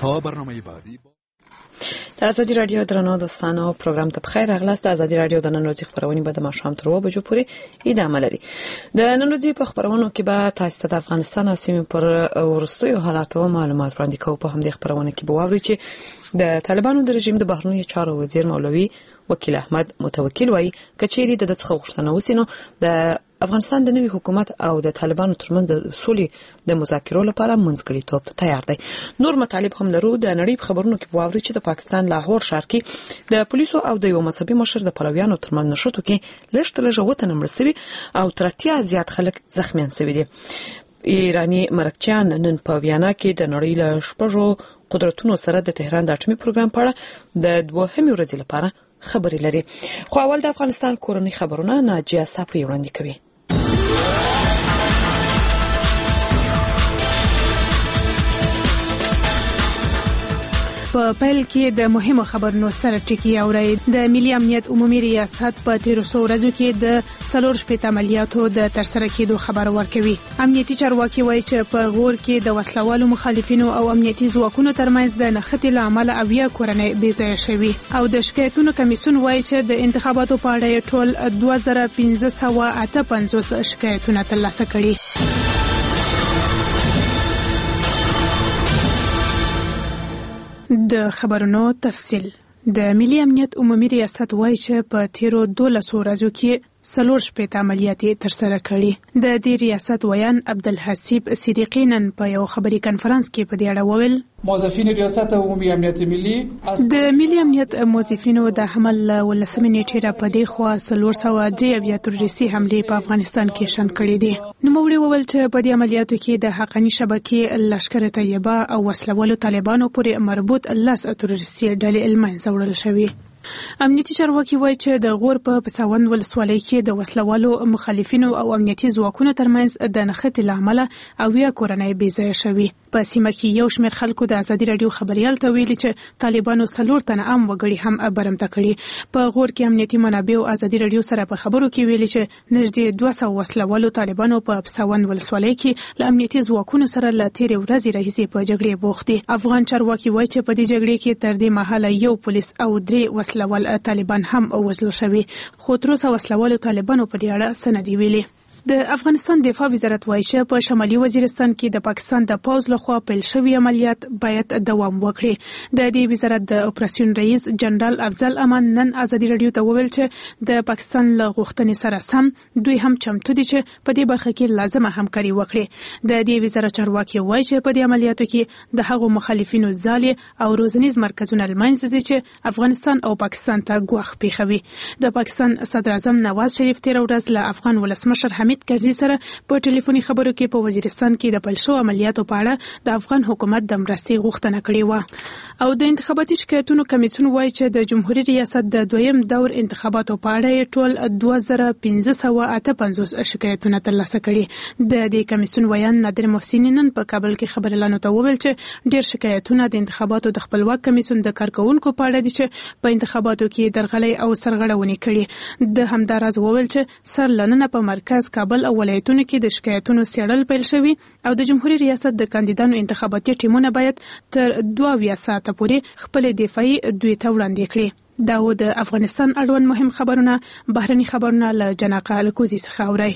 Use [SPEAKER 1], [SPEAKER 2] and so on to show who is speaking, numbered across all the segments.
[SPEAKER 1] تا برنامه بعدی
[SPEAKER 2] د ازادي رادیو درنو دوستانو پروګرام ته بخیر راغلاست. د ازادي رادیو د نن ورځې خبرونه به د ماښام تر 2 بجو پورې ادامه لري. د نن ورځې په خبرونو کې به تاسو ته د افغانستان او سیمې پر وروستیو حالاتو معلومات وړاندې کوو. په همدې خبرونه کې به واورئ چې د طالبانو د رژیم د بهرنیو چارو وزیر مولوي وکیل احمد متوکل وایي کچېری د څخه غوښتنه وسینو د افغانستان د نوي حکومت او د طالبانو ترمنځ د سولې د مذاکرو لپاره منځګړیتوب ته تیار دی. نور مطالب هم لرو. د نړۍ په خبرونو کې واوري چې د پاکستان لاهور ښار کې د پولیسو او د یو مذهبي مشر د پلویانو ترمنځ نښتو کې لږ وته مړ شوي او تر 30 زیات خلک زخمیان شوي دي. ایرانی مرکچیان نن په ویانا کې د نړۍ له شپږو قدرتونو سره د تهران د اټومي پروګرام په اړه د دوهمې ورځې لپاره خبرې لري. خو اول د افغانستان کورنۍ خبرونه ناجیه صافی وړاندې کوي.
[SPEAKER 3] په پیل کې د مهمو خبرونو سره ټکی اوري. د ملي امنیت عمومي ریاست په 1300 ورځو کې د 4 عملیاتو د ترسره کېدو خبر ورکوي. امنیتي چارواکي وایي چې په غور کې د وسلوالو مخالفینو او امنیتي ځواکونو ترمنځ د نښتې له امله اویا کورنۍ بې ځایه شوي او د شکایتونو کمیسیون وایي چې د انتخاباتو په اړه ټول 2558 شکایتونه ترلاسه کړي. د خبرونو تفصیل. د ملي امنیت عمومي ریاست وایي چې په 13 ورځو کې 4 عملیات ترسره کړي. د دې ریاست ویان عبدالحسیب صدیقی نن په یو خبري کانفرنس کې په دې اړه وویل
[SPEAKER 4] موظفین ریاست عمومي امنیت ملي
[SPEAKER 3] د ملي امنیت موظفینو د حمل ولسمې نیټه په دې خوا 403 تروریستي حمله په افغانستان کې شن کړې دي. نوموړي وویل چې په دې عملیاتو کې د حقاني شبکې لشکر طیبه او وسلوالو طالبانو پورې مربوط 10 تروریستي ډلې المنځه وړل شوې. امنیتي چارواکي وایي چې د غور په پسوند ولسوالۍ کې د وسلوالو مخالفینو او امنیتي ځواکونو ترمنځ د نښتې له امله اویا کورنۍ بې ځایه شوي. په سیمه کې یو شمېر خلکو د ازادي رادیو خبريال ته ویلي چې طالبانو 4 تنه عام وګړي هم برمته کړي. په غور کې امنیتي منابع او ازادي رادیو سره په خبرو کې ویلي چې نږدې 200 وسلوالو طالبانو په پسوند ولسوالۍ کې له امنیتي ځواکونو سره له تیرې ورځې راهیسې په جګړې بوخت دي. افغان چارواکي وایي چې په دې جګړې کې تر دې مهاله یو پولیس او 3 وسلوال طالبان هم وژل شوي، خو تر اوسه وسلوالو طالبانو په دې اړه څه نه دي ویلي. د افغانستان دفاع وزارت وایي چې په شمالي وزیرستان کې د پاکستان د پوځ لخوا پیل شوی عملیات باید دوام وکړي. د دې وزارت د اپریشن رئیس جنرال افضل امان نن ازادي رادیو ته وویل چې د پاکستان له غوښتنې سره سم دوی هم چمتو دي چې په دې برخه کې لازمه همکاري وکړي. د دې وزارت چارواکي وایي چې په دې عملیاتو کې د هغو مخالفینو ځالې او روزنیز مرکزونه لمنځه ځي چې افغانستان او پاکستان ته ګواښ پیښوي. د پاکستان صدر اعظم نواز شریف تیر ورځ له افغان ولسمشر حمید کرزي سره په ټلیفوني خبرو کې په وزیرستان کې د پیل شوو عملیاتو په اړه د افغان حکومت د مرستې غوښتنه کړې و. او د انتخاباتي شکایتونو کمیسیون وایي چې د جمهوریت ریاست د دویم دور انتخاباتو په اړه ټول 2558 شکایتونه ترلاسه کړي. د دې کمیسیون ویان نادر محسنی نن په کابل کې خبريالانو ته وویل چې ډېر شکایتونه د انتخاباتو د خپلواک کمیسیون د کارکونکو په اړه دي چې په انتخاباتو کې درغلي او سرغړونې کړي. د همداراز وویل چې سرلننه په مرکز کابل او ولایتونو کې د شکایتونو څېړل پیل شوي او د جمهوریت ریاست د کاندیدانو انتخاباتي ټیمونه باید تر 2 ساعته پورې خپل دفاعي دوی ته وړاندې کړي. دا و د افغانستان اړوند مهم خبرونه. بهرني خبرونه له جناقه الکوزي څخه اورئ.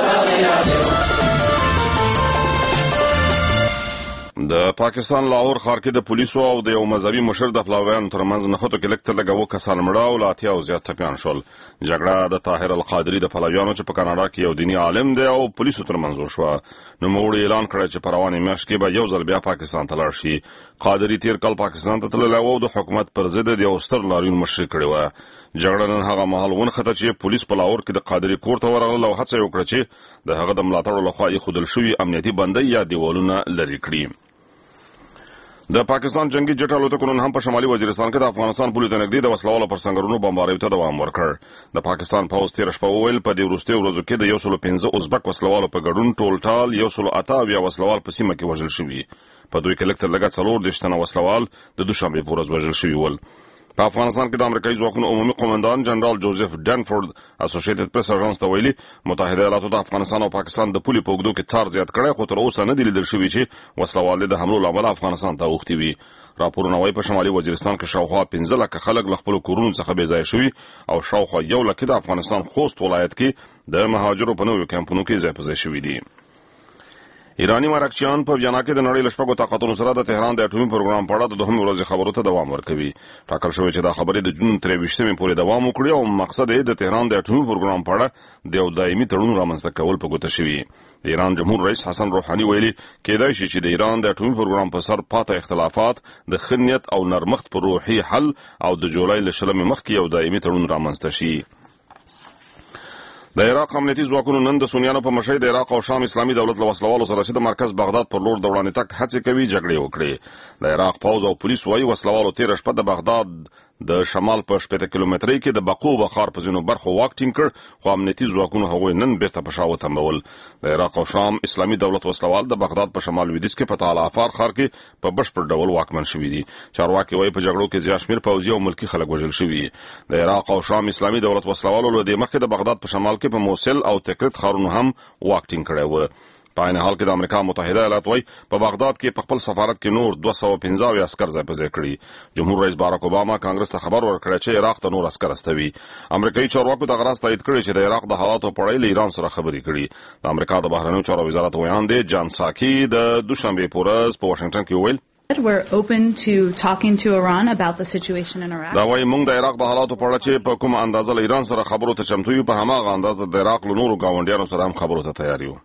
[SPEAKER 5] د پاکستان لاهور ښار کې د پولیسو او د یو مذهبي مشر د پلویانو ترمنځ نښتو کې لږ تر لږه 2 کسان مړه او له 80 زیات ټپیان شول. جګړه د طاهر القادري د پلویانو چې په کاناډا کې یو دیني عالم دی او پولیسو ترمنځ وشوه. نوموړي اعلان کړی چې په روانې میاشت کې به یو ځل بیا پاکستان ته لاړ شي. قادري تیر کال پاکستان ته تللی و او د حکومت پر ضد د یو ستر لاریون مشري کړې وه. جګړه نن هغه مهال ونښته چې پولیس په لاهور کې د قادري کور ته ورغلل او هڅه یې وکړه چې د هغه د ملاتړو لخوا ایښودل شوي امنیتي بندۍ یا دیوالونه لرې کړي. د پاکستان جنگي جټ الوتکو نن هم په شمالي وزیرستان کې د افغانستان پولې ته نږدې د وسلوالو پر سنگرونو بمباریو ته دوام ورکړ. د پاکستان پوځ تیر شپه وویل په دې وروستیو ورځو کې د 115 ازبک وسلوالو په ګډون ټولټال 188 وسلوال په سیمه کې وژل شوي. په دوی کې لږ تر لږه 40 تنه وسلوال د دوشنبه په ورځ وژل شوي ول. په افغانستان کې د امریکایي ځواکونو عمومي قومندان جنرال جوزف ډنفورد اسوسییټډ پریس اژانس ته ویلي متحده ایالاتو د افغانستان او پاکستان د پولې په اوږدو کې څار زیات کړی، خو تر اوسه نه دي لیدل شوي چې وسلوال د حملو له امله افغانستان ته اوښتي وي. راپورونه وايي په شمالي وزیرستان کې شاوخوا 15 لک خلک له خپل کورونو څخه بې ځای شوي او شاوخوا 1 لک د افغانستان خوست ولایت کې د مهاجرو په نویو کمپونو کې ځای په ځای شوي دي. ایرانی مرکچیان په ویانا کې د نړۍ له شپږو طاقتونو سره د تهران د اټومي پروګرام په اړه د دوهمې ورځې خبرو ته دوام ورکوي. ټاکل شوی چې دا خبرې د جون 23 پورې دوام وکړي او مقصد یې د تهران د اټومي پروګرام په اړه د یو دایمي تړون رامنځته کول په ګوته شوی. د ایران جمهور رئیس حسن روحاني ویلي کېدای شي چې د ایران د اټومي پروګرام په سر پاته اختلافات د ښه نیت او نرمښت پر روحي حل او د جولای له 20 مخکې یو دایمي تړون رامنځته شي. د عراق امنیتي ځواکونو نن د سنیانو په مشرۍ د عراق او شام اسلامي دولت له وسلوالو سره چې د مرکز بغداد پر لور د وړاندې تګ هڅې کوي جګړې وکړي. د عراق پوځ او پولیس وايي وسلوالو تېره شپه د بغداد د شمال په 80 کیلومترۍ کې د بقو بخار په ځینو برخو واک ټینګ کړ خو امنیتي ځواکونو هغوی نن بیرته په شا وتمبول. د عراق او شام اسلامي دولت وسلوال د بغداد په شمال لویدیځ کې په تال افار ښار کې په بشپړ ډول واکمن شوي دي. چارواکي وايي په جګړو کې زیات شمېر پوځي او ملکي خلک وژل شوي. د عراق او شام اسلامي دولت وسلوالو له دې مخکې د بغداد په شمال کې په موصل او تکریت ښارونو هم واک ټینګ کړی و. په عین حال کې د امریکا متحده ایالات وايي په بغداد کې په خپل سفارت کې نور 215 عسكر ځای په ځای کړي. جمهور رئیس باراک اوباما کانګرس ته خبر ورکړی چې عراق ته نور عسكر استوي. امریکایي چارواکو د غراس تایید کړی چې د عراق د حالاتو په اړه له ایران سره خبرې کړي. د امریکا د بهرنیو چارو وزارت ویاند جان ساکي د دوشنبه په ورځ په واشنگټن کې ویل
[SPEAKER 1] We're open to talking to Iran about the situation in Iraq.
[SPEAKER 5] دا وايي موږ د عراق د حالاتو په اړه چې په کوم اندازه له ایران سره خبرو ته چمتو یو په هماغه اندازه د عراق له نورو گاونډیانو سره هم خبرو ته تیار یو.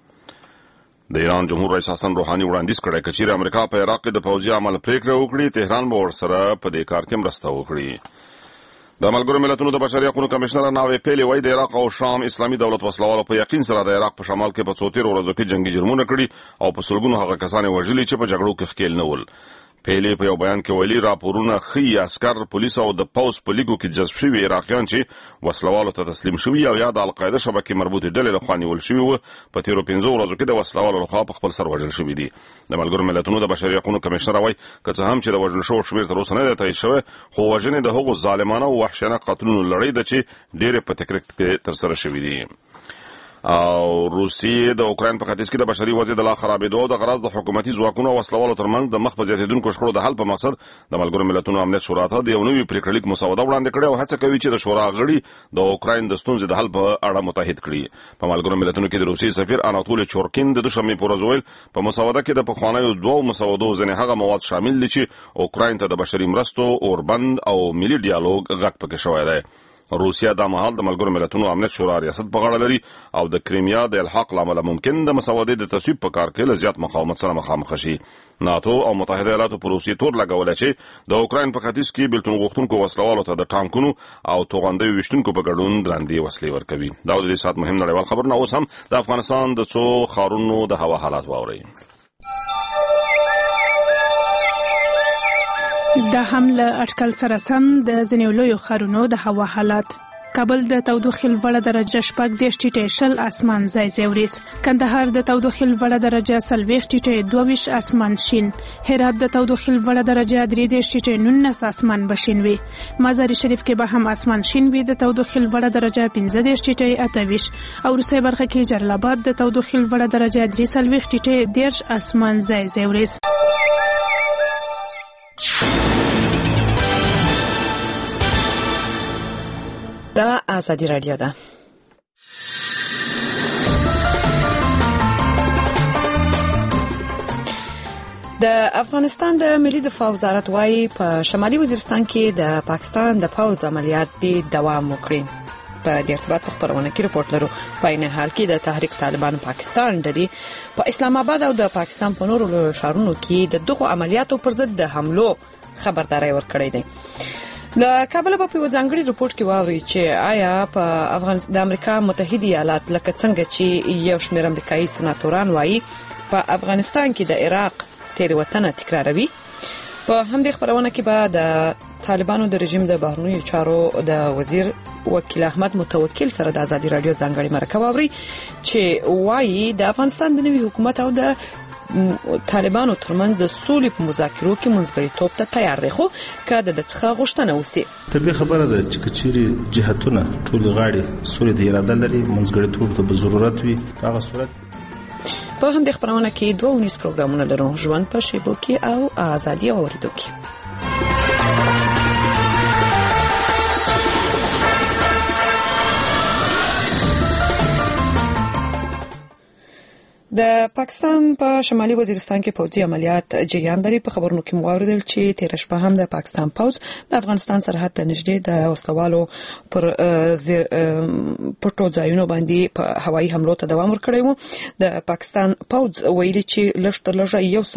[SPEAKER 5] د ایران جمهور رئیس حسن روحاني وړاندیز کړی چې چیرې امریکا په عراق کې د پوځي عمل پریکړه وکړي تهران به ورسره په دې کار کې مرسته وکړي. د ملګرو ملتونو د بشري حقوقو کمشنر ناوې پیلي وايي د عراق او شام اسلامي دولت وسلوالو په یقین سره د عراق په شمال کې په 130 ورځو کې جنگي جرمونه کړي او په سلګونو هغه کسان وژلي چې په جګړو کې ښکېل نه ول. پیلي په یو بیان کې ویلي راپورونه ښیي عسکر پولیس او د پوځ په لیګو کې جذب شوي عراقیان چې وسلوالو ته تسلیم شوي او یا د القاعده شبکې مربوطې ډلې لخوا نیول شوي وو په تیرو 15 ورځو کې د وسلوالو لخوا په خپل سر وژل شوي دي. د ملګرو ملتونو د بشري حقوقو کمشنر وايي که څه هم چې د وژل شوو شمېر تر اوسه نه دی تایید شوی خو وژنې د هغو ظالمانه او وحشیانه قتلونو لړۍ ده چې ډېرې په تکریت کې ترسره شوي دي. او روسیې د اوکراین په ختیځ کې د بشري وضع د لا خرابېدو او د غرض د حکومتي ځواکونو او وسلوالو ترمنځ د مخ په زیاتېدونکو شخړو د حل په مقصد د ملګرو ملتونو امنیت شورا ته د یو نوي پریکړه لیک مسوده وړاندې کړې او هڅه کوي چې د شورا غړي د اوکراین د ستونزې د حل په اړه متحد کړي. په ملګرو ملتونو کې د روسیې سفیر اناتول چورکین د دوشنبه په ورځ ویل په مسوده کې د پخوانیو دوو مسودو ځینې هغه مواد شامل دي چې اوکراین ته د بشري مرستو اوربند او ملي ډیالوګ غږ پکې شوی دی. روسیا د مهال د ملګرو ملتونو امنیت شورا ریاست په غاړه لري او د کریمیا د الحاق لامل ممکن د مسودې د تصویب په کار کې له زیات مقاومت سره مخامخ شي. ناتو او متحده ایالاتو په روسیې تور لګولای چې د اوکراین په ختیځ کې بیلتون غوښتونکو وسلوالو ته د ټانکونو او توغندیو ویشتونکو په ګډون درندې وسلې ورکوي. دا د دې سات مهم نړیوال خبرونه اوس هم د افغانستان د څو ښارونو د هوا حالات واوري.
[SPEAKER 3] د حمله اټکل سره سم د ځینو لویو ښارونو د هوا حالات. کابل د تودوخې لوړه درجه 14 ټیټه شل اسمان ځای وریس. کندهار د تودوخې لوړه درجه 40 ټیټه 22 اسمان شین. هرات د تودوخې لوړه درجه 3 ټیټه 19 اسمان بشین وي. مزار شریف کې به هم اسمان شین وي د تودوخې لوړه درجه 15 ټیټه 28 او روسي برخه کې جلال آباد د تودوخې لوړه درجه 3 ټیټه 10 اسمان ځای وریس.
[SPEAKER 2] دا آزادی رادیو ده. د افغانستان د ملي دفاع وزارت وايي په شمالي وزیرستان کې د پاکستان د پوځ عملیات دی دوام وکړي. په دې ارتباط په خبرونه کې رپورت لرو. په عین حال کې د تحریک طالبان پاکستان ډلې په اسلام آباد او د پاکستان په نورو ښارونو کې د دغو عملیاتو پر ضد د حملو خبرداري ورکړې ده. د کابل په یو ځانګړي رپورت کې واوري چې آیا په افغانستان د امریکا متحده ایالات لکه څنګه چې یو شمېر امریکایي سناتوران وايي په افغانستان کې د عراق تیروتنه تکراروي. په همدې خبرونه کې به د طالبانو د رژیم د بهرنیو چارو د وزیر وکیل احمد متوکل سره د آزادي رادیو ځانګړي مرکه واوري چې وايي د افغانستان د نوي حکومت او د طالبانو ترمنځ د سولې په مذاکرو کې منځګړیتوب ته تیار دی خو که د څخه غوښتنه وسی.
[SPEAKER 6] طبیعي خبره ده چې کچيري جهتونه ټول غاړي سولې د اراده لري منځګړیتوب ته ضرورت وي. هغه صورت
[SPEAKER 2] په همدې خبرونه کې دوه ونیس پروګرامونه لرو، ژوند په شیبو کې او ازادي اوریدو کې. د پاکستان په شمالي وزیرستان کې پوځي عملیات جریان لري. په خبرونو کې موریدل چې تیر شپه هم د پاکستان پوځ د افغانستان سرحد ته نږدې د وسلوالو پر پټو ځایونو باندې په هوایي حملو ته دوام ورکړی و. د پاکستان پوځ ویلي چې لږ تر لږه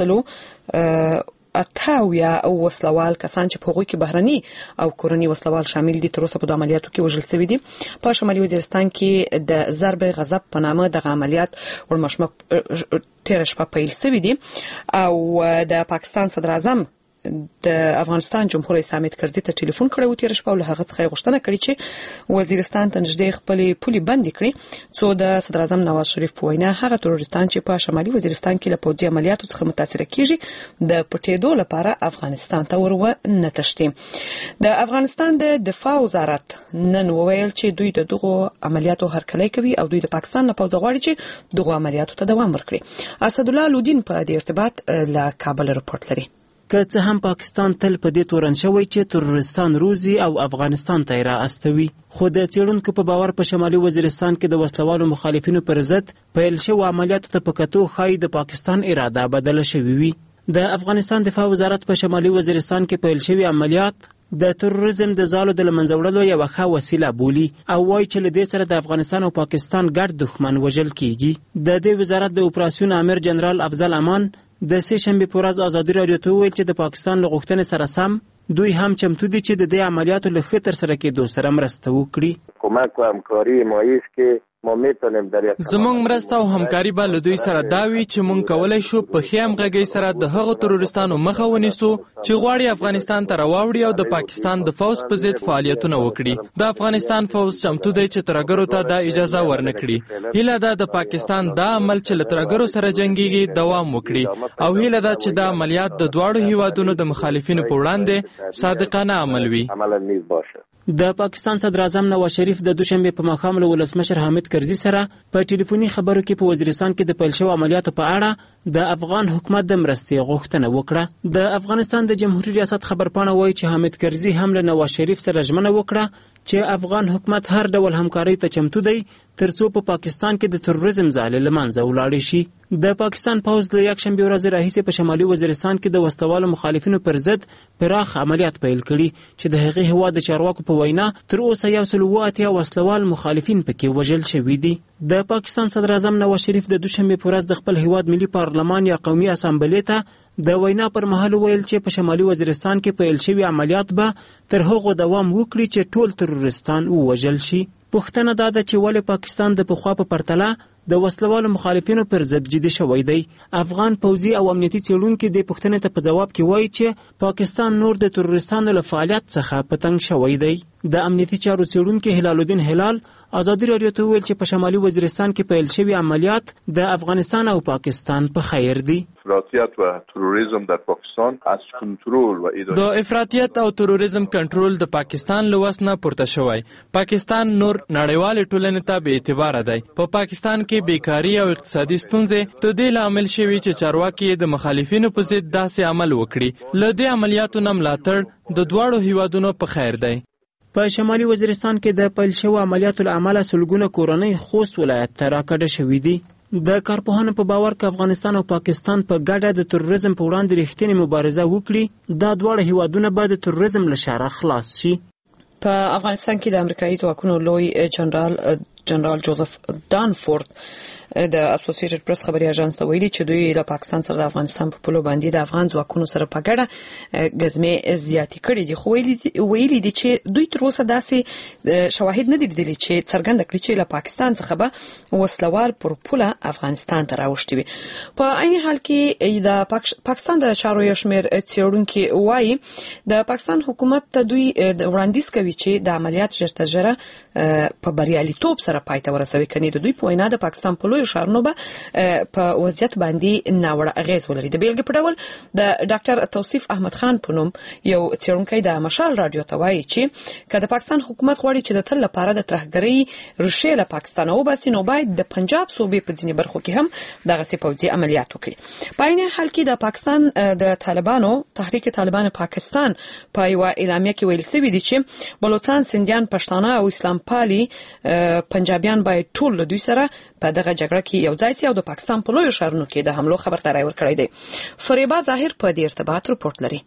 [SPEAKER 2] 188 وسلوال کسان چې په هغوی کې بهرني او کورني وسلوال شامل دي تر اوسه په عملیاتو کې وژل شوي دي. په شمالي وزیرستان کې د ضرب غضب په نامه د عملیات ورمشمه تیر شپه پیل شوي دي او د پاکستان صدر اعظم د افغانستان جمهور رئیس حامد کرزي ته ټلیفون کړی و تیر شپه او له هغه څخه غوښتنه کړې چې وزیرستان ته نږدې خپل پولي بند کړي څو د صدر اعظم نواز شریف په وینا هغه تروریستان چې په شمالي وزیرستان کې له پوځي عملیاتو څخه متاثر کیږي د پټېدو لپاره افغانستان ته ورونه تښتي. د افغانستان د دفاع وزارت نن وویل چې دوی دغه عملیاتو هرکلی کوي او دوی د پاکستان نه پوځ غواړي چې دغه عملیاتو ته دوام ورکړي. اسدالله لودین په دې ارتباط له کابل رپورټ لري.
[SPEAKER 7] که څه هم پاکستان تل په دې تورن شوی چې تروریستان روزي او افغانستان ته را استوي، خو د څېړونکو په باور په شمالي وزیرستان کې د وسلوالو مخالفینو پر ضد پیل شوی عملیاتو ته په کتو ښایي د پاکستان اراده بدله شوې وي. د افغانستان دفاع وزارت په شمالي وزیرستان کې پیل شوی عملیات د تروریزم د زالو د لمنځه وړلو یوه ښه وسیله بولي او وایي چې له دې سره د افغانستان او پاکستان ګډ دښمن وژل کیږي. د دې وزارت د اپراسیون امیر جنرال افضل امان د سه شنبه په ورځ ازادي رادیو ته ویل چې د پاکستان له غوښتنې سره سم دوی هم چمتو دي چې د دې عملیاتو له ښه ترسره کېدو سره مرسته وکړي.
[SPEAKER 8] کمک و همکاری مایز که ما میتونیم در یک
[SPEAKER 9] زمونږ مرسته او همکاري به له دوی سره دا وي چې مونږ کولای شو په ښه همغږۍ سره د هغو تروریستانو مخه ونیسو چې غواړي افغانستان ته راوړي او د پاکستان د فوز په ضد فعالیتونه وکړي. د افغانستان فوز چمتو دی چې ترهګرو ته دا اجازه ورنکړي. هیله ده د پاکستان دا عمل چې له ترهګرو سره جنګیږي دوام وکړي او هیله ده چې دا عملیات د دواړو هیوادونو د مخالفینو په وړاندې صادقانه عمل وي.
[SPEAKER 7] د پاکستان صدر اعظم نواز شریف د دوشنبه په ماښام له ولسمشر حامد کرزي سره په ټلیفوني خبرو کې په وزیرستان کې د پیل شوی عملیاتو په اړه د افغان حکومت د مرستې غوښتنه وکړه. د افغانستان د جمهوریت ریاست خبرپاڼه وایي چې حامد کرزي هم له نواز شریف سره ژمنه وکړه چې افغان حکومت هر ډول همکاري ته چمتو دی ترڅو په پاکستان کې د تروریزم ځاله له منځه ولاړ شي. د پاکستان پوځ له یکشنبه ورځې راهیسې په شمالي وزیرستان کې د وسلوالو مخالفینو پر ضد پراخ عملیات پیل کړي چې د هغې هیواد د چارواکو په وینا تر اوسه 180 وسلوال مخالفین پکې وژل شوي دي. د پاکستان صدر اعظم نواز شریف د دوشنبه په ورځ د خپل هیواد ملي پارلمان یا قومي اسامبلې ته د وینا پر مهال ویل چې په شمالي وزیرستان کې پیل شوي عملیات به تر هغو دوام وکړي چې ټول تروریستان ووژل شي. پوښتنه دا ده چې ولې پاکستان د پخوا په پرتله د وسلوالو مخالفینو پر ضد جدي شوی دی. افغان پوځي او امنیتي څېړونکي د پوښتنې ته په جواب کې وایي چې پاکستان نور د تروریستانو له فعالیت څخه په تنګ شوی دی. د امنیتي چارو څېړونکي هلال الدین هلال ازادي رادیو ته ویل چې په شمالي وزیرستان کې پیل شوي عملیات د افغانستان او پاکستان په خیر دي.
[SPEAKER 10] افراطیت و تروریسم در پاکستان از کنترل و اداره
[SPEAKER 9] د افراطیت او تروریسم کنټرول د پاکستان له وس نه پورته شوی. پاکستان نور نړیوال ټولنې ته بې اعتباره دی. په پاکستان کې بیکاری او اقتصادي ستونزې د دې لامل شوي چې چارواکي د مخالفینو په ضد داسې عمل وکړي. له دې عملیاتو نه ملاتړ د دواړو هیوادونو په خیر دی.
[SPEAKER 7] په شمالي وزیرستان کې د پیل شوی عملیاتو له امله سلګونه کورنۍ خوست ولایت ته راکډه شوي دي. د کارپوهانو په باور که افغانستان او پاکستان په ګډه د تروریزم په وړاندې رښتینې مبارزه وکړي، دا دواړه هیوادونه به د تروریزم له شره خلاص شي.
[SPEAKER 2] په افغانستان کې د امریکایي ځواکونو لوی جنرال جوزف دانفورد د اسوسییټډ پریس خبري اژانس ته ویلي چې دوی د پاکستان سره د افغانستان په پولو باندې د افغان ځواکونو سره په ګډه غزمې زیاتې کړې دي. خو ویلي دي چې دوی تر اوسه داسې شواهد نه دي لیدلي چې څرګنده کړي چې له پاکستان څخه به وسلوال پر پوله افغانستان ته راوښتي وي. په عین حال کې د پاکستان د چارو یو شمېر څېړونکي وایي د پاکستان حکومت ته دوی وړاندیز کوي چې د عملیات ژر تر ژره په بریالیتوب سره پای ته ورسوي. کني د دوی په وینا د پاکستان په لوی ښارونو به په وضعیت باندې ناوړه اغیز ولري. د بیلګې په ډول د ډاکټر توصیف احمد خان په نوم یو څېړونکی د مشال رادیو ته وایي چې که د پاکستان حکومت غواړي چې د تل لپاره د ترهګرۍ ریښې له پاکستان وباسي نو باید د پنجاب صوبې په ځینې برخو کې هم دغسې پوځي عملیات وکړي. په عین حال کې د پاکستان د طالبانو تحریک طالبان پاکستان په یوه اعلامیه کې ویل شوي دي چې بلوچستان، سندیان، پښتانه او اسلام پالي پنجابیان باید ټول له دوی سره په دغه جګړه کې یو ځای سي او د پاکستان په لویو ښارونو کې د حملو خبرداری ورکړی دی. فریبا ظاهر په دې ارتباط رپورټ لري.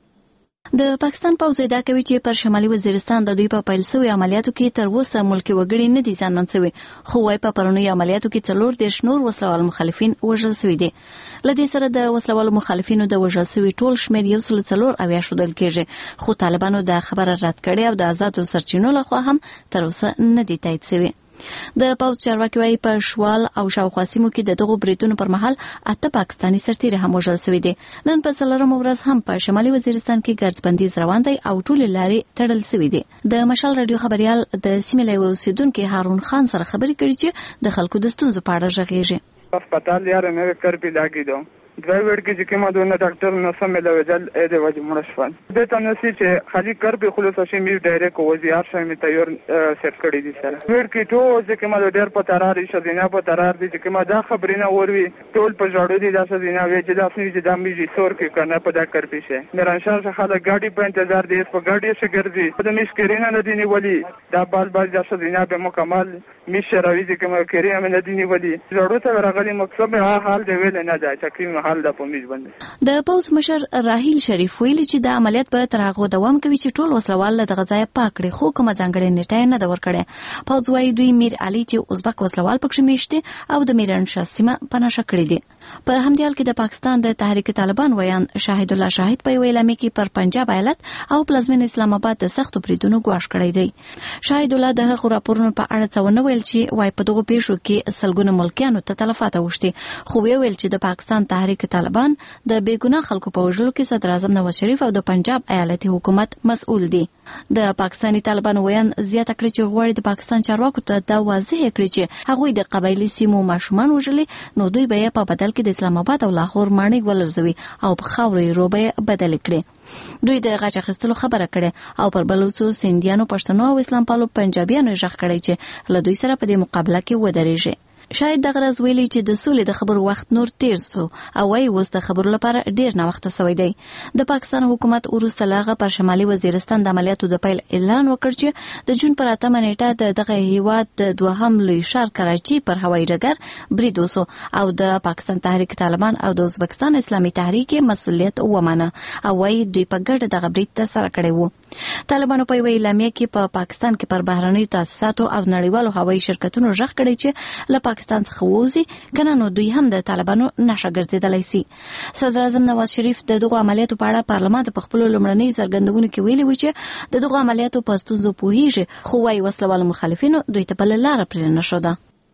[SPEAKER 11] د پاکستان پوځ ادعا کوي چې پر شمالي وزیرستان د دوی په پیل شوی عملیاتو کې تر اوسه ملکي وګړي نه دي ځانمن شوي، خو وايي په پرونی عملیاتو کې 40 نور وسلوال مخالفین وژل شوي دي. لدې سره د وسلوال مخالفینو د وژل شوي ټول شمېر 104 شودل کېږي، خو طالبانو د خبره رد کړې او د آزادو سرچینو لخوا هم تر اوسه نه دي تایید شوي. د پوځ چارواکي وايي په شوال او شاوخوا سیمو کې د دغو بریدونو پر مهال 8 پاکستاني سرتیري هم وژل شوي دي. نن په 4مه ورځ هم په شمالي وزیرستان کې ګرځبندیز روان دی او ټول لارې تړل شوي دي. د مشال رادیو خبريال د سیمې له اوسیدونکو هارون خان سره خبرې کړې چې د خلکو د ستونزو په اړه غږیږي.
[SPEAKER 12] अस्पताल यार मेरे कर भी लागी दो ड्राइवर की जिके मा दोन डॉक्टर न समय लवजल ए दे वजह मुनशफन दे तनसी छे खाली कर भी खुलस हशी मी डायरेक्ट को वजियार से में तैयार सेट करी दी सर वेट की तो जिके मा डर पतारार शदिना पतारार दी जिके मा दा खबरिना ओरवी टोल पर जड़ो दी दा सदिना वे जदा अपनी जदा मी जी सोर के करना पदा कर पीछे मेरा अंशार से खाला गाड़ी पे इंतजार दे पर गाड़ी से गर्दी पदम इस करीना नदीनी वली दा बाल बाल दा सदिना पे मुकम्मल मी शरावी जिके मा करीना में नदीनी वली जड़ो ته راغلي مقصد به حال دی ویل نه ځای تقریبا حال د پولیس باندې.
[SPEAKER 11] د پولیس مشر راهیل شریف ویلي چې د عملیات به تر هغه دوام کوي چې ټول وسلوال له دغه ځای پاک کړي، خو کومه ځانګړې نیټه نه ده ورکړې. پولیس وايي دوی میر علي چې ازبک وسلوال پکښې میشته او د میران شاه سیمه په نشه کړې دي. په همدې حال کې د پاکستان د تحریک طالبان ویان شاهد الله شاهد په اعلامیه کې پر پنجاب ایالت او پلازمین اسلام آباد د سختو بریدونو ګواښ کړی دی. شاهد الله د هغو راپورونو په اړه څه ونه ویل چې وايي په دغو پیښو کې سلګونه ملکیانو ته تلفات اوښتي، خو ویل چې د پاکستان تحریک طالبان د بیګناه خلکو په وژلو کې صدر اعظم نواز شریف او د پنجاب ایالتي حکومت مسؤل دي. د پاکستاني طالبان ویان زیاته کړې چې غواړي د پاکستان چارواکو ته دا واضح کړي چې هغوی د قبایلي سیمو ماشومان وژلي، نو دوی به په بدل کې د اسلام آباد او لاهور ماڼۍ ولرزوي او په خاورې روبه بدل کړي. دوی د غچ اخیستلو خبره کړې او پر بلوڅو، سندیانو، پښتنو او اسلام پالو پنجابیانو ژغ کړی چې له دوی سره په دې مقابله کې ودرېږي. شاید د غرض ویلي چې د سولې د خبرو وخت نور تیر سو او وايي اوس د خبرو لپاره ډیر نه وخت سوی دی. د پاکستان حکومت وروسته لاغه پر شمالي وزیرستان د عملیاتو د پیل اعلان وکړ چې د جون پر 8 نیټه د دغه هیواد د دوهم لوی ښار کراچي پر هوایي ډګر برید وسو او د پاکستان تحریک طالبان او د ازبکستان اسلامي تحریک مسؤلیت ومنه او وايي دوی په ګډه دغه برید تر سره کړی وو. طالبانو په اعلامیه کې په پاکستان کې پر بهرنیو تاسیساتو او نړیوالو هوایي شرکتونو ژغ کړی چې له پاکستان څخه ووزي کنه نو دوی هم د طالبانو نشه ګرځیدلی سي. صدر اعظم نواز شریف د دغو عملیاتو په اړه پارلمان په خپل لومړنۍ څرګندونو کې ویلي و چې د دغو عملیاتو په ستونزو پوهیږي، خو وايي وسلوال مخالفینو دوی ته بل لار پرې نه شوه.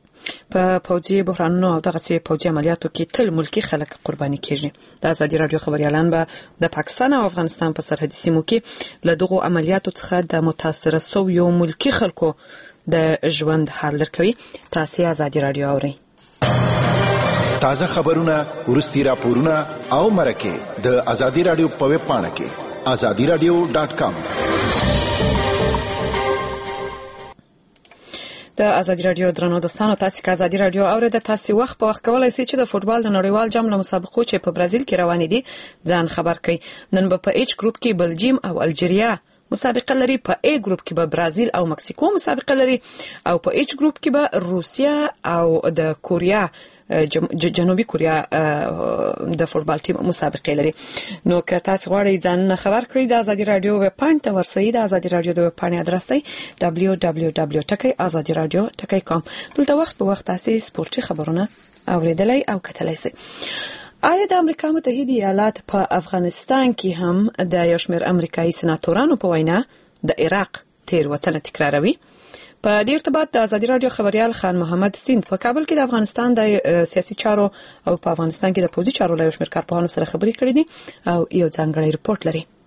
[SPEAKER 2] په پوځي بحرانونو او دغه پوځي عملیاتو کې تل ملکی خلک قرباني کیږي. د ازادي رادیو خبريالان به د پاکستان او افغانستان په سرحدي سیمو کې له دغو عملیاتو څخه د متاثره شویو ملکی خلکو د ژوند حال درکوي. تاسو ازادي رادیو اورئ.
[SPEAKER 13] تازه خبرونه، ورستي راپورونه او مرکه د ازادي رادیو په ویب پاڼه کې azadiradio.com.
[SPEAKER 2] د ازادي رادیو درنو دوستانو، تاسو که ازادي رادیو اوریدل، تاسو وخت په وخت کولای شئ چې د فوتبال د نړیوال جام له مسابقو چې په برازیل کې روانې دي ځان خبر کړئ. نن به په ایچ ګروپ کې بلجیم او الجیریا مسابقه لري، په ای ګروپ کې به برازیل او مکسیکو مسابقه لري او په ایچ ګروپ کې به روسیا او د کوریا جنوبي کوریا د فوتبال ټیم مسابقه لري. نو که تاسو غواړئ ځان خبر کړئ د ازادي رادیو ویب پاڼې ته ورسئ. د ازادي رادیو د ویب پاڼې ادرس دی www.azadiradio.com. دلته وخت په وخت تاسو سپورتي خبرونه اوریدلای او کتلای شئ. آیا د امریکا متحده ایالات په افغانستان کې هم د یو شمېر امریکایي سناتورانو په وینا د عراق تیروتنه تکراروي؟ په دې ارتباط د ازادي رادیو خبريال خان محمد سیند په کابل کې د افغانستان د سیاسي چارو او په افغانستان کې د پوځي چارو له یو شمېر کارپوهانو سره خبرې کړې دي او یو ځانګړی رپورټ لري.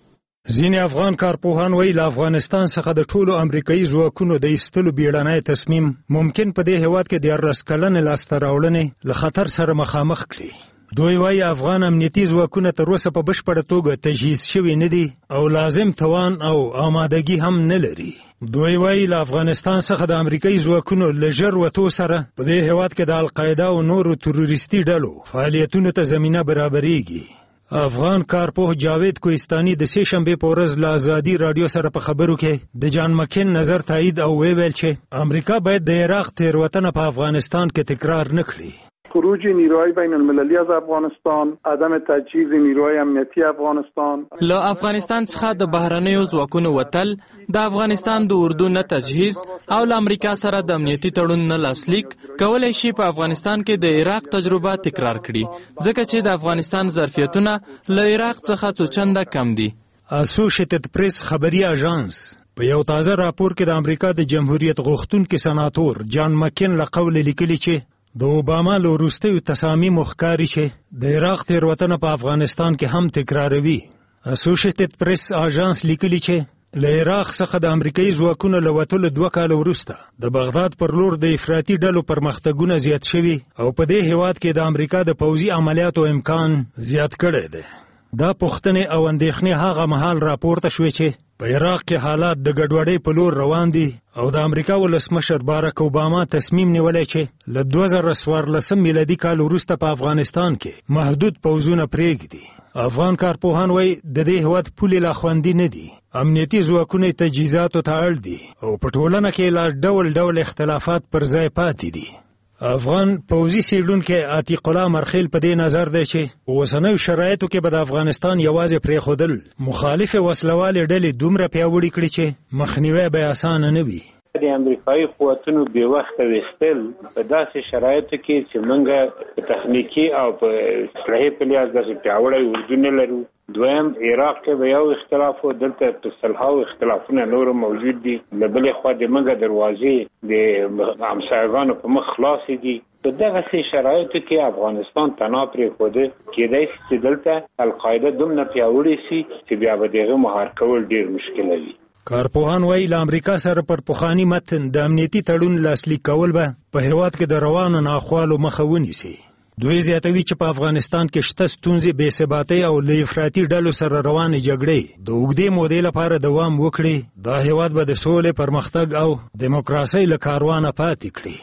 [SPEAKER 14] ځینې افغان کارپوهان وایي له افغانستان څخه د ټولو امریکایي ځواکونو د ایستلو بیړنی تصمیم ممکن په دې هېواد کې د 14 کلنې لاسته راوړنې له خطر سره مخامخ کړي. دوی وایي افغان امنیتي ځواکونه تر اوسه په بشپړه توګه تجهیز شوي نه دي او لازم توان او آمادګي هم نه لري. دوی وایي له افغانستان څخه د امریکایي ځواکونو له ژر وتو سره په دې هېواد کې د القاعده او نورو تروریستي ډلو فعالیتونو ته زمینه برابرېږي. افغان کارپوه جاوید کوهستاني د سې شنبې په ورځ له ازادي راډیو سره په خبرو کې د جان مکین نظر تایید او ویل چې امریکا باید د عراق تېروتنه په افغانستان کې تکرار نه کړي.
[SPEAKER 15] خروج نیروهای بین المللی از افغانستان، عدم تجهیز نیروهای امنیتی افغانستان.
[SPEAKER 9] له افغانستان څخه د بهرنیو ځواکونو وتل، د افغانستان د اردو نه تجهیز او له امریکا سره د امنیتي تړون نه لاسلیک کولای شي په افغانستان کې د عراق تجربه تکرار کړي، ځکه چې د افغانستان ظرفیتونه له عراق څخه څو چنده کم دي.
[SPEAKER 14] اسوشیټډ پریس خبري اژانس په یو تازه راپور کې د امریکا د جمهوریت غوښتونکي سناتور جان مکین له قول لیکلي چې د اوباما له وروستیو تصامیمو ښکاري چې د عراق تېروتنه په افغانستان کې هم تکراروي. اسوشیټډ پریس اژانس لیکلي چې له عراق څخه د امریکایي ځواکونو له وتلو 2 کاله وروسته د بغداد پر لور د افراطي ډلو پرمختګونه زیات شوي او په دې هېواد کې د امریکا د پوځي عملیاتو امکان زیات کړی دی. دا پوښتنې او اندېښنې هغه مهال راپورته شوې چې په عراق کې حالات د ګډوډۍ په لور روان دي او د امریکا ولسمشر باراک اوباما تصمیم نیولی چې له 2014 میلادي کال وروسته په افغانستان کې محدود پوځونه پرېږدي. افغان کارپوهان وایي د دې هېواد پولې لا خوندي نه دي، امنیتي ځواکونه تجهیزاتو ته اړ دي او په ټولنه کې لا ډول ډول اختلافات پر ځای پاتې دي. افغان پوځي څېړونکی عتیق الله مرخیل په دې نظر دی چې اوسنیو شرایطو کې به د افغانستان یوازې پرېښودل مخالفې وسلوالې ډلې دومره پیاوړي کړي چې مخنیوی به اسانه نه وي.
[SPEAKER 16] د امریکایي قوتونو بې وخته ویستل په داسې شرایطو کې چې موږ په تخنیکي او په اصلاحي په لحاظ داسې پیاوړی اردو نه لرو. دویم عراق کې به یو اختلاف و، دلته په سلهاو اختلافونه نور موجود دي. له بلې خوا د موږ دروازې د همسایګانو په مخ خلاصې دي. په دغسې شرایطو کې افغانستان تنها پرېښوده کېدای شي چې دلته القاعده دومره پیاوړې شي چې بیا به د هغه مهار کول ډېر مشکله وي.
[SPEAKER 14] کارپوهان وایي له امریکا سره پر پخواني متن د امنیتي تړون لاسلیک کول به په هېواد کې د روانو ناخوالو مخه ونیسي. دوی زیاتوي چې په افغانستان کې شته ستونزې بې ثباتۍ او له افراطي ډلو سره روانې جګړې د اوږدې مودې لپاره دوام وکړي. دا هېواد به د سولې، پرمختګ او دیموکراسۍ له کاروانه پاتې کړي.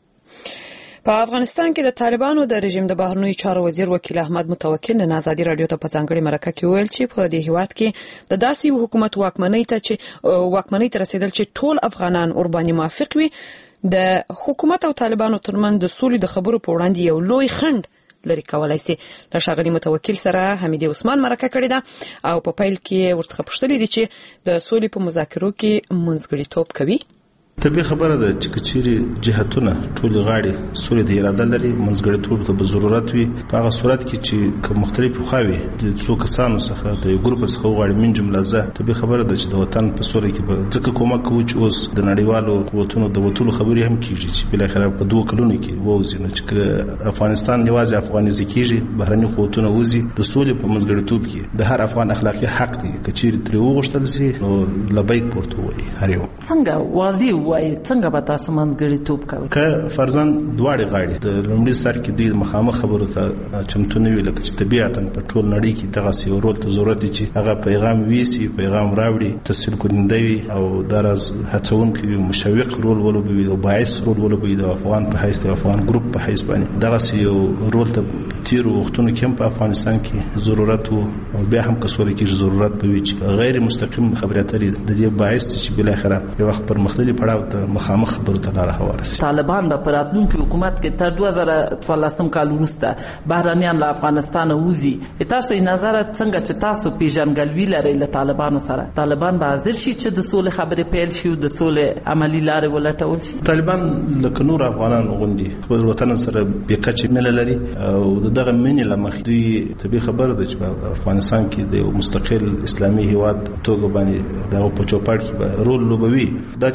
[SPEAKER 2] په افغانستان کې د طالبانو د رژیم د بهرنیو چارو وزیر وکیل احمد متوکل نن ازادي راډیو ته په ځانګړي مرکه کې ویل چې په دې هېواد کې د داسې یو حکومت واکمنۍ ته رسیدل چې ټول افغانان ورباندې موافق وي د حکومت او طالبانو ترمنځ د سولې د خبرو په وړاندې یو لوی خنډ لري کولای شي. له ښاغلي متوکل سره حمیدې عثمان مرکه کړې ده او په پیل کې ورڅخه پوښتلي دي چې د سولې په مذاکرو کې منځګړیتوب کوي.
[SPEAKER 6] طبیعي خبره ده چې کچېرې جهتونه ټول غاړي سولې د اراده لري، منځګړیتوب ته به ضرورت وي. په هغه صورت کې چې کوم مختلفې خواوې د څو کسانو څخه د یو ګروپ څخه وغواړي من جمله زه، طبیعي خبره ده چې د وطن په سوله کې به ځکه کومک کوو چې اوس د نړیوالو قوتونو د وتلو خبرې هم کېږي چې بالاخره په 2 کلونو کې ووځي. نو چې افغانستان یوازې افغانیزه کېږي، بهرني قوتونه وځي، د سولې په منځګړیتوب کې د هر افغان اخلاقي حق دی کچېرې ترې وغوښتل شي نو لبیک پورته وایي هر یو.
[SPEAKER 17] څنګه واضح وایي څنګه به تاسو منځګړیتوب کوئ؟
[SPEAKER 6] که فرضاً دواړې غاړې د لومړي سر کې دوی مخامخ خبرو ته چمتو نه وي، لکه چې طبیعتاً په ټول نړۍ کې دغسې یو رول ته ضرورت دی چې هغه پیغام ویسي، پیغام راوړي، تسهیل کننده وي او دا راز هڅونکی وي، مشوق رول ولوبوي او باعث رول ولوبوي د افغان په حیث، د افغان ګروپ په حیث باندې. دغسې یو رول ته په تېرو وختونو کې هم په افغانستان کې ضرورت و او بیا هم که سوله کېږي ضرورت به وي چې غیر مستقیم خبرې اترې د دې باعث چې بالاخره یو وخت پرمختللي پړاو ته مخامخ خبرو ته لاره هوارسي.
[SPEAKER 17] طالبان به په راتلونکي حکومت کې تر 2014 کال وروسته بهرنیان له افغانستان وځي. تاسو یې نظر څنګه چې تاسو پیژندګلوي لرئ له طالبانو سره؟ طالبان به حاضر شي چې د سولې خبرې پیل شي او د سولې عملی لارې ولټول شي؟
[SPEAKER 6] طالبان لکه نور افغانان غوندي خپل وطن سره بې کچې مینه لري او دغه مینې له مخې دوی طبیعي خبره ده چې په افغانستان کې د یو مستقل اسلامي هیواد توګه باندې دغه په چوپړ کې به رول لوبوي. دا چې دا څنګه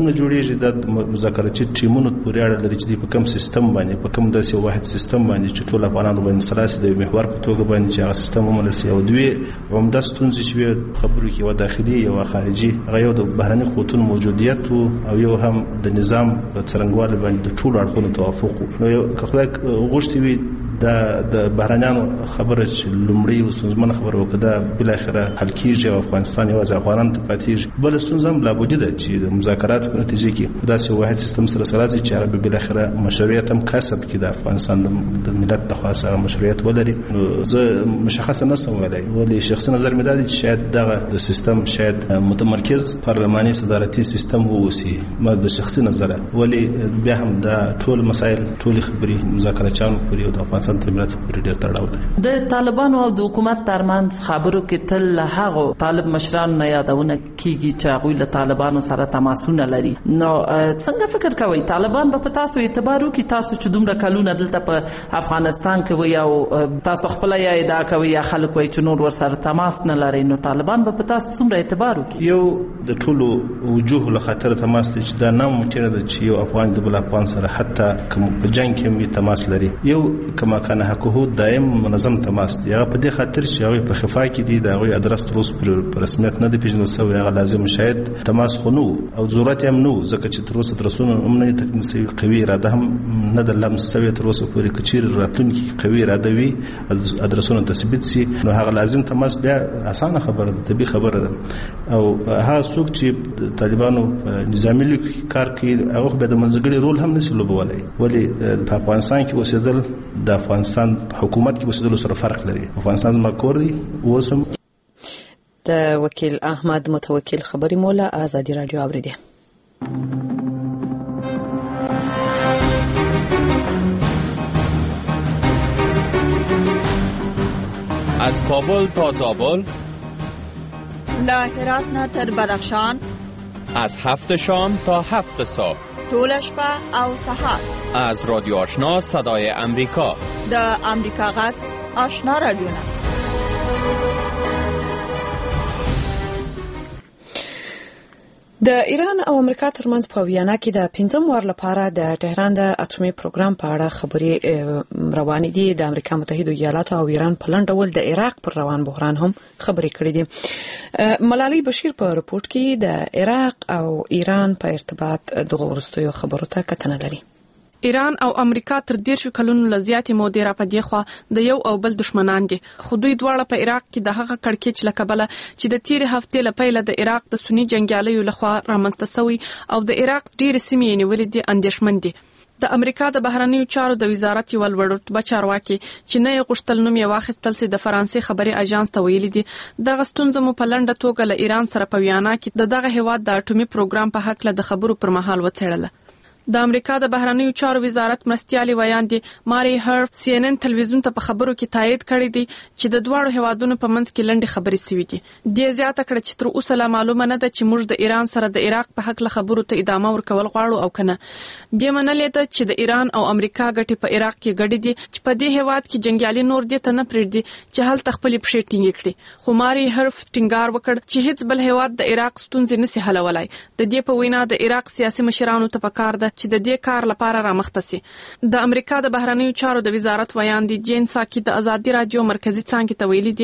[SPEAKER 6] څنګه جوړیږي د مذاکراتي ټیمونو پورې اړه لري چې په کوم سیستم باندې په کوم داسې واحد سیستم باندې چې ټول افغانانو باندې سلاسي د محور په توګه باندې چې هغه سیستم وملسي او دوی عمده ستونزې چې خبرو کې و داخلي او خارجي هغه یو د بهرني قوتونو موجودیت او یو هم د نظام څرنګوالي باندې د ټول اړخونو توافق نو یو که خدای غوښتي وي د بهرنیانو خبره چې لومړی وسنځمن خبره وکړه بل اخره حل کیږي او افغانستان یوازې افغانان ته پاتېږي بل ستونزه هم لا بودی ده چې د مذاکرات په نتیجه کې داسې واحد سیستم سره راځي چې هغه بل اخره مشروعیت هم کسب کړي د افغانستان د ملت د خاصه مشروعیت ولري زه مشخصه نسم ویلای ولی شخصي نظر مې دی چې شاید دغه د سیستم شاید متمرکز پارلماني صدارتي سیستم ووسی ما د شخصي نظر ولی بیا هم د ټول مسایل ټول خبري مذاکراتچانو پورې او د افغانستان ترمنځ پورې ډېر تړاو لري د طالبانو او د حکومت ترمنځ خبرو کې تل هغه طالب مشران نه یادونه کیږي چې هغه له طالبانو سره تماسونه لري نو څنګه فکر کوي طالبان په تاسو اعتبار وکړي تاسو چې دومره کلونه دلته په افغانستان کې وي او تاسو خپل یا ادعا کوي یا خلک وایي چې نور ورسره تماس نه لري نو طالبان په تاسو څومره اعتبار وکړي یو د ټولو وجوه له خاطر تماس چې دا ناممکن ده چې یو افغان د بل افغان سره حتی کوم په جنگ کې تماس لري یو کما کنه حقوق دائم منظم تماس دی هغه په دې خاطر چې هغه په خفا کې دي دا هغه ادرس تروس پر رسمیت نه دی پیژندل شوی هغه لازم شاید تماس خونو او ضرورت هم نو ځکه چې تروس درسونه هم نه تکمیل شوی قوي اراده هم نه د لمس شوی تروس پورې کچیر راتلونکي قوي اراده وي ادرسونه تثبیت سي نو هغه لازم تماس بیا اسانه خبره ده طبي خبره ده او هغه څوک چې طالبانو نظامی کار کوي هغه به د منځګړي رول هم نشي لوبولای ولی په افغانستان کې اوسېدل د افغانستان حکومت کې اوسېدل سره فرق لري افغانستان زما کور دی اوسم د وکیل احمد متوکل خبري مولا آزادی رادیو اوریدي
[SPEAKER 18] از کابل تا زابل
[SPEAKER 19] له هرات نه تر بدخشان
[SPEAKER 18] از 7 شام تا 7 صبح
[SPEAKER 19] طول شپه او سحر
[SPEAKER 18] از رادیو آشنا صدای امریکا
[SPEAKER 19] د امریکا غږ آشنا رادیو نه
[SPEAKER 2] د ایران او امریکا ترمنځ په ویانا کې د 15 وار لپاره د تهران د اټومي پروګرام په اړه خبرې روانې دي د امریکا متحده ایالاتو او ایران په لنډ ډول د عراق پر روان بحران هم خبرې کړې دي ملالۍ بشیر په رپورت کې د عراق او ایران په ارتباط دغه ورستیو خبرو ته کتنه لري
[SPEAKER 3] ایران او امریکا تر 10 کلونو لزیاتې مودې را پدې خو د یو او بل دشمنان دي خو دوی دواړه په عراق کې د هغه کړکېچ لکبله چې د تیر هفته لپاره د عراق د سنی جنگیالیو لخوا رامنځته شوی او د عراق ډېر سیمې نیولې دي اندېښمن دي د امریکا د بهرنیو چارو د وزارت یو لوړ چارواکي چې نه غوښتل نوم یې واخیستل سي د فرانسې خبري اژانس ته ویلي دي د غستونزو په لنډه توګه له ایران سره په ویانا کې دغه هیواد د اټومي پروګرام په حق له خبرو پر مهال وڅېړل د امریکا د بهرنیو چارو وزارت مرستيالي ویاندي ماري هرف سی ان ان تلویزیون ته په خبرو کې تایید کړی دی چې د دواړو هوادونو په منځ کې لنډې خبرې سوي دي د زیاته کړ چې تر اوسه لا معلومه نه ده چې موږ د ایران سره د عراق په حق له خبرو ته ادامه ورکول غواړو او کنه د منلې ده چې د ایران او امریکا ګټې په عراق کې ګډې دي چې په دې هواد کې جنگیالي نور دي ته نه پریږدي چې هلته خپل پښې ټینګې کړي خو ماري هرف ټینګار وکړ چې هیڅ بل هواد د عراق ستونزې نشي حلولای د دې په وینا د عراق سیاسي مشرانو ته پکار ده چې د دې کار لپاره رامخته سي د امریکا د بهرنیو چارو د وزارت ویاندي جین ساکي د آزادي رادیو مرکزی څنګه ته ویلي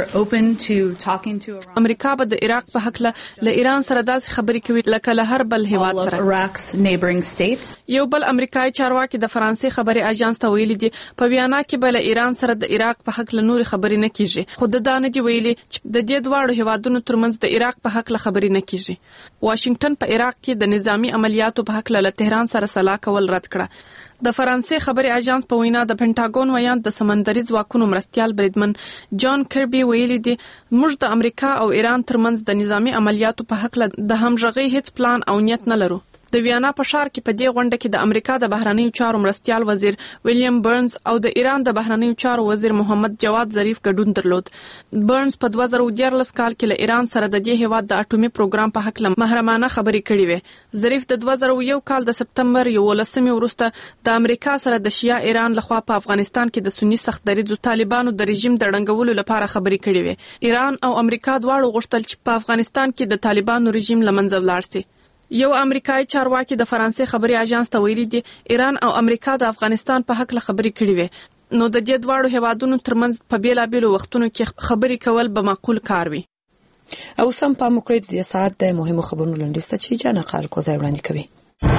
[SPEAKER 3] دي امریکا به د عراق په حق له ایران سره داسې خبرې کوي لکه له هر بل هیواد سره یو بل امریکایي چارواکي د فرانسې خبري اژانس ته ویلي دي په ویانا کې بل ایران سره د عراق په حق له نور خبرې نه کیږي خو د دانه دی ویلي چې د دې دواړو هیوادونو ترمنځ د عراق په حق له خبرې نه کیږي واشنگټن په عراق کې د نظامی عملیاتو په حق له تهران سره سلا کول رد کړه د فرانسې خبري اژانس په وینا د پینټاګون ویاند د سمندري ځواکونو مرستيال بریدمن جان کربي ویلي دي موږ د امریکا او ایران ترمنځ د نظامی عملیاتو په حق له د همغږي هیڅ پلان او نیت نه لرو د ویانا په ښار کې په دې غونډه کې د امریکا د بهرنیو چارو مرستيال وزیر ویلیام برنز او د ایران د بهرنیو چارو وزیر محمد جواد ظریف ګډون درلود برنز په 2014 کال کې له ایران سره د دې هیواد د اټومي پروګرام په حق له محرمانه خبرې کړې وې ظریف د 2001 کال د سپتمبر 11 وروسته د امریکا سره د شیا ایران لخوا په افغانستان کې د سنی سخت دریځو طالبانو د رژیم د ړنګولو لپاره خبرې کړې وې ایران او امریکا دواړو غوښتل چې په افغانستان کې د طالبانو رژیم لمنځه ولاړ شي یو امریکایي چارواکي د فرانسې خبري اژانس ته ویلي دي ایران او امریکا د افغانستان په حق له خبري کړي وي نو د دې دواړو هیوادونو ترمنځ په بیلابیلو وختونو کې خبري کول به معقول کار وي.
[SPEAKER 2] او سم په مکرید د ساعت د مهمو خبرونو لنډیسته چې جنا خلکو ځای وړاندې کوي.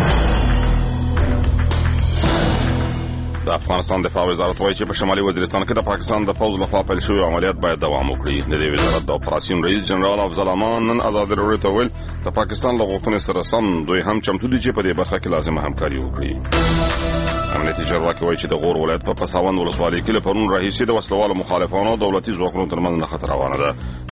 [SPEAKER 5] د افغانستان دفاع وزارت وایي چې په شمالي وزیرستان کې د پاکستان د پوځ لخوا پیل شوی عملیات باید دوام وکړي. د دې وزارت د اپراسیون رئیس جنرال افضل امان نن ازادي راډیو ته ویل د پاکستان له غوښتنې سره سم دوی هم چمتو دي چې په دې برخه کې لازمه همکاري وکړي. امنیتي چارواکي وایي چې د غور ولایت په پساوند ولسوالۍ کې له پرون راهیسې د وسلوالو مخالفانو او دولتي ځواکونو ترمنځ نښته روانه ده.